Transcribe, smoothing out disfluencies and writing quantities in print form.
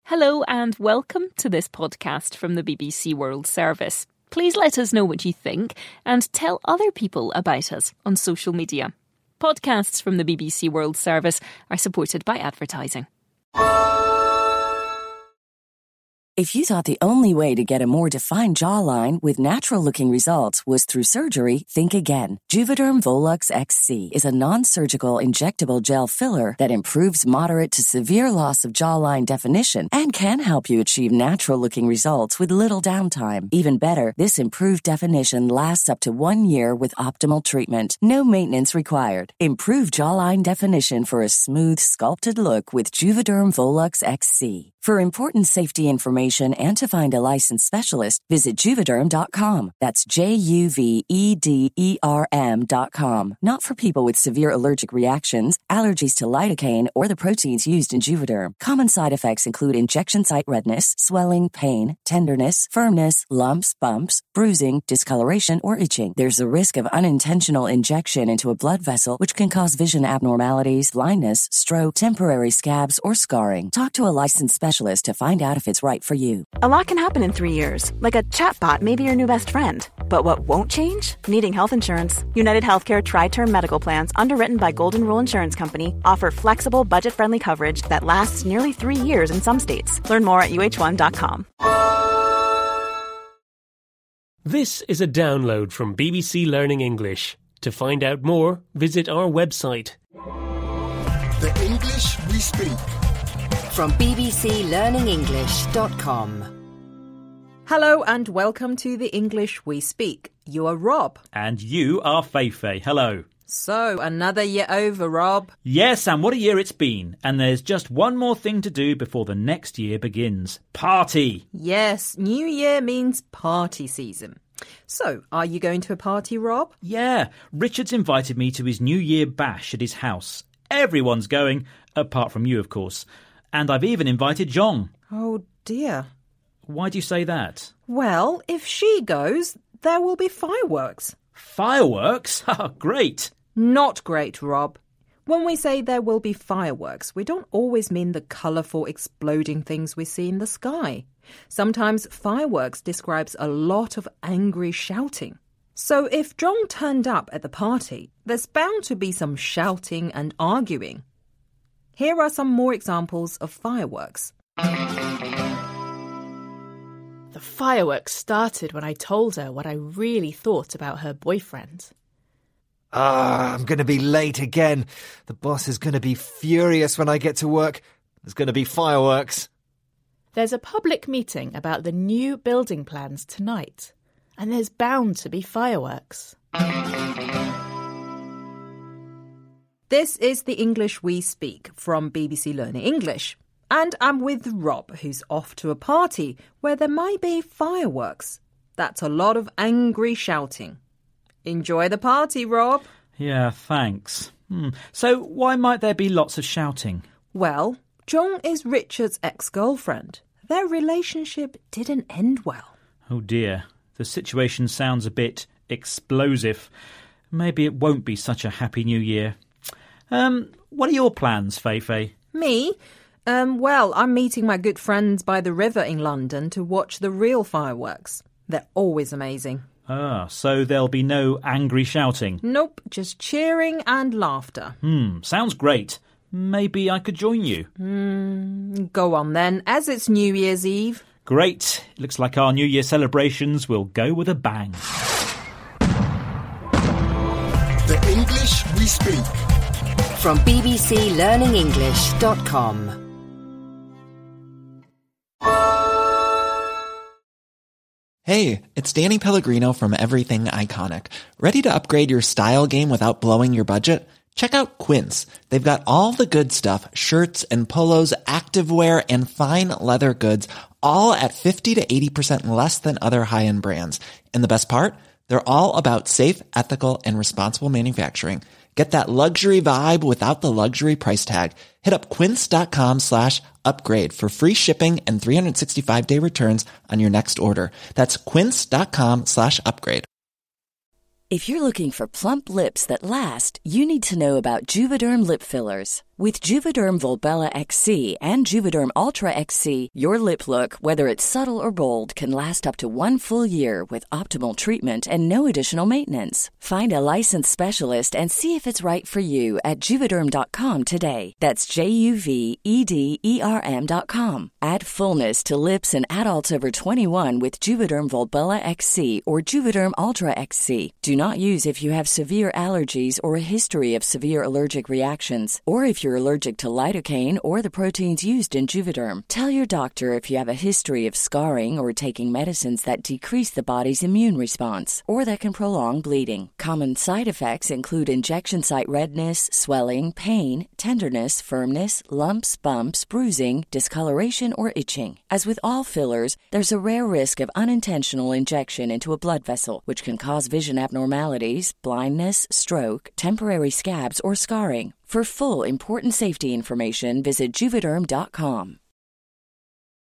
Hello and welcome to this podcast from the BBC World Service. Please let us know what you think and tell other people about us on social media. Podcasts from the BBC World Service are supported by advertising. If you thought the only way to get a more defined jawline with natural-looking results was through surgery, think again. Juvederm Volux XC is a non-surgical injectable gel filler that improves moderate to severe loss of jawline definition and can help you achieve natural-looking results with little downtime. Even better, this improved definition lasts up to 1 year with optimal treatment. No maintenance required. Improve jawline definition for a smooth, sculpted look with Juvederm Volux XC. For important safety information and to find a licensed specialist, visit Juvederm.com. That's Juvederm.com. Not for people with severe allergic reactions, allergies to lidocaine, or the proteins used in Juvederm. Common side effects include injection site redness, swelling, pain, tenderness, firmness, lumps, bumps, bruising, discoloration, or itching. There's a risk of unintentional injection into a blood vessel, which can cause vision abnormalities, blindness, stroke, temporary scabs, or scarring. Talk to a licensed specialist to find out if it's right for you. A lot can happen in 3 years, like a chatbot may be your new best friend. But what won't change? Needing health insurance. United Healthcare Tri-Term Medical Plans, underwritten by Golden Rule Insurance Company, offer flexible, budget-friendly coverage that lasts nearly 3 years in some states. Learn more at uh1.com. This is a download from BBC Learning English. To find out more, visit our website. The English we speak. From bbclearningenglish.com. Hello and welcome to The English We Speak. You are Rob. And you are Feifei. Hello. So, another year over, Rob. Yes, and what a year it's been. And there's just one more thing to do before the next year begins. Party! Yes, New Year means party season. So, are you going to a party, Rob? Yeah, Richard's invited me to his New Year bash at his house. Everyone's going, apart from you, of course. And I've even invited John. Oh, dear. Why do you say that? Well, if she goes, there will be fireworks. Fireworks? Ha, great. Not great, Rob. When we say there will be fireworks, we don't always mean the colourful, exploding things we see in the sky. Sometimes fireworks describes a lot of angry shouting. So if John turned up at the party, there's bound to be some shouting and arguing. Here are some more examples of fireworks. The fireworks started when I told her what I really thought about her boyfriend. I'm going to be late again. The boss is going to be furious when I get to work. There's going to be fireworks. There's a public meeting about the new building plans tonight, and there's bound to be fireworks. This is The English We Speak from BBC Learning English. And I'm with Rob, who's off to a party where there might be fireworks. That's a lot of angry shouting. Enjoy the party, Rob. Yeah, thanks. So why might there be lots of shouting? Well, John is Richard's ex-girlfriend. Their relationship didn't end well. Oh dear, the situation sounds a bit explosive. Maybe it won't be such a happy new year. What are your plans, Feifei? Me? Well, I'm meeting my good friends by the river in London to watch the real fireworks. They're always amazing. Ah, so there'll be no angry shouting? Nope, just cheering and laughter. Sounds great. Maybe I could join you. Go on then, as it's New Year's Eve. Great. Looks like our New Year celebrations will go with a bang. The English we speak. From bbclearningenglish.com. Hey, it's Danny Pellegrino from Everything Iconic. Ready to upgrade your style game without blowing your budget? Check out Quince. They've got all the good stuff, shirts and polos, activewear, and fine leather goods, all at 50 to 80% less than other high-end brands. And the best part? They're all about safe, ethical, and responsible manufacturing. Get that luxury vibe without the luxury price tag. Hit up quince.com/upgrade for free shipping and 365-day returns on your next order. That's quince.com/upgrade. If you're looking for plump lips that last, you need to know about Juvederm lip fillers. With Juvederm Volbella XC and Juvederm Ultra XC, your lip look, whether it's subtle or bold, can last up to 1 full year with optimal treatment and no additional maintenance. Find a licensed specialist and see if it's right for you at Juvederm.com today. That's JUVEDERM.com. Add fullness to lips in adults over 21 with Juvederm Volbella XC or Juvederm Ultra XC. Do not use if you have severe allergies or a history of severe allergic reactions, or if you're allergic to lidocaine or the proteins used in Juvederm. Tell your doctor if you have a history of scarring or taking medicines that decrease the body's immune response or that can prolong bleeding. Common side effects include injection site redness, swelling, pain, tenderness, firmness, lumps, bumps, bruising, discoloration, or itching. As with all fillers, there's a rare risk of unintentional injection into a blood vessel, which can cause vision abnormalities, blindness, stroke, temporary scabs, or scarring. For full, important safety information, visit Juvederm.com.